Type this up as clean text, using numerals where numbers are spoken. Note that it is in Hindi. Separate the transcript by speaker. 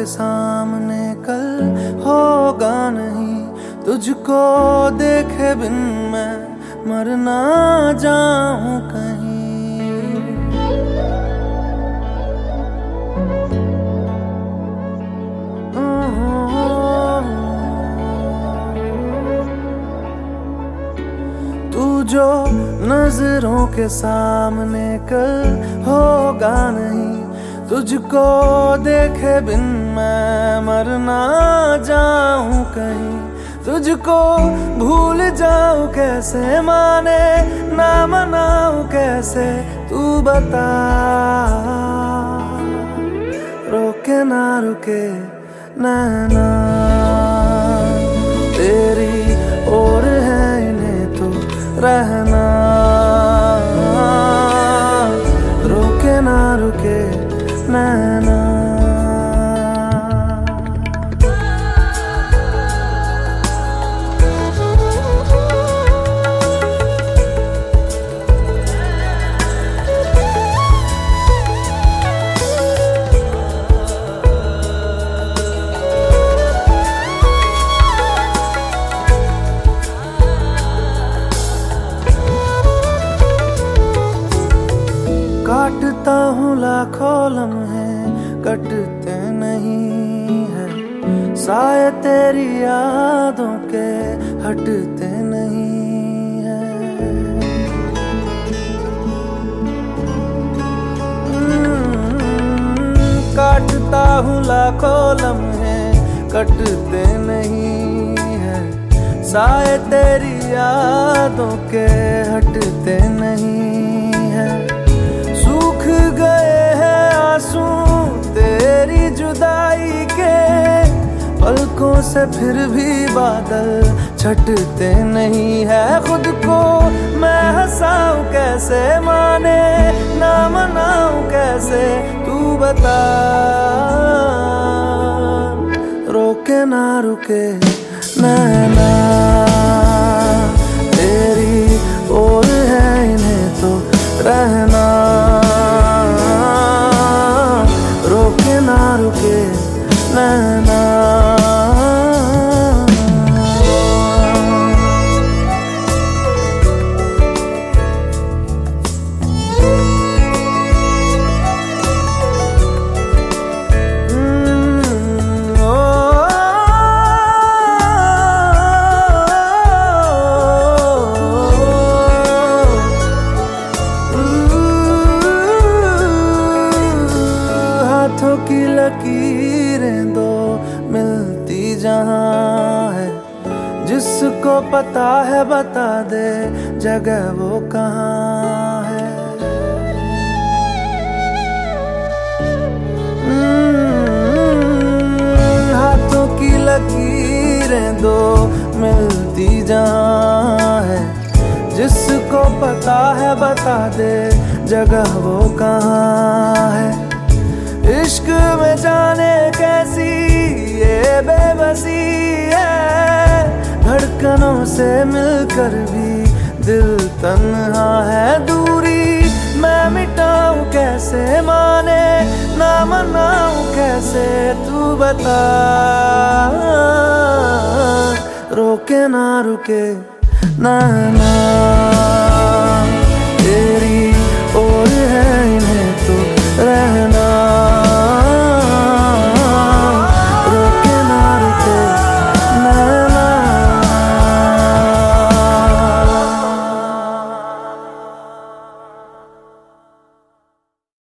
Speaker 1: के सामने कल होगा नहीं, तुझको देखे बिन मैं मर ना जाऊं कहीं। तू जो नजरों के सामने कल होगा नहीं, तुझको देखे बिन मैं मर ना जाऊं कहीं। तुझको भूल जाऊं कैसे, माने ना मनाऊं कैसे, तू बता। रोके ना रुके नैना तेरी ओर है, इन्हें तो रहना। रोके ना रुके नैना। काटता हूँ लाखों लम्हे, कटते नहीं है साए तेरी यादों के, हटते नहीं है। काटता हूँ लाखों लम्हे, कटते नहीं है साए तेरी यादों के, हटते नहीं है। सूख गए हैं आंसू तेरी जुदाई के, पलकों से फिर भी बादल छटते नहीं है। खुद को मैं हंसाऊं कैसे, माने ना मनाऊं कैसे, तू बता। रोके ना रुके नैना तेरी ओर है, इन्हें तो रहना। रोके ना रुके नैना। हाथों की लकीरें दो मिलती जहां है, जिसको पता है बता दे जगह वो कहाँ है। हाथों की लकीरें दो मिलती जहां है, जिसको पता है बता दे जगह वो कहाँ है। इश्क में जाने कैसी ये बेबसी है, धड़कनों से मिलकर भी दिल तन्हा है। दूरी मैं मिटाऊं कैसे, माने ना मनाऊं कैसे, तू बता। रोके ना रुके नैना।